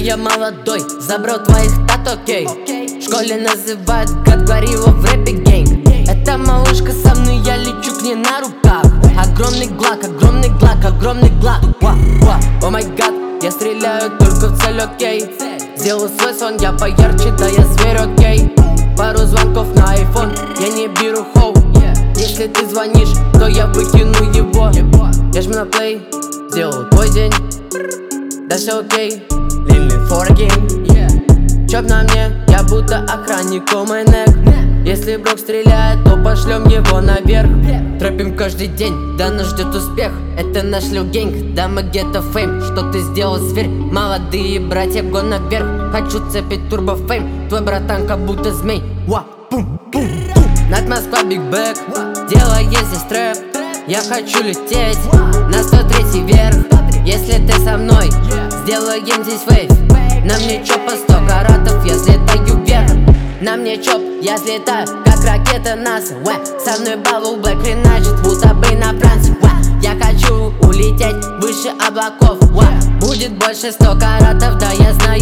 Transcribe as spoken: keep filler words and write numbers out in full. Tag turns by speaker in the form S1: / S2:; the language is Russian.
S1: я молодой, забрал твоих тат, окей. В школе называют, как говорила в рэпе, гэнг. Эта малышка со мной, я лечу к ней на руках. Огромный глак, огромный глак, огромный глак. О май гад, я стреляю только в цель, окей. Сделаю свой сон, я поярче, да я зверь, окей. Пару звонков на айфон, я не беру хоу. Если ты звонишь, то я выкину его. Я жму на плей, сделаю твой день. Да все окей, living for a game. Чоп на мне, я будто охранник о май нек. Если Брок стреляет, то пошлем его наверх. Трэпим каждый день, да нас ждет успех. Это наш Лил Гэнг, да мы где-то фейм. Что ты сделал, зверь? Молодые братья, гон наверх. Хочу цепить турбо фейм. Твой братан как будто змей. Ва, пум, пум, пум. Над Москва, Биг Бэк, дело есть здесь трэп. Я хочу лететь на сто третий верх. Если ты со мной, сделаем здесь вейв. На мне чоп по сто каратов, я взлетаю вверх. На мне чоп, я взлетаю, как ракета НАСА. Со мной Бабл Блэк хреначит, будто бы на Франции. Я хочу улететь выше облаков. Будет больше сто каратов, да я знаю.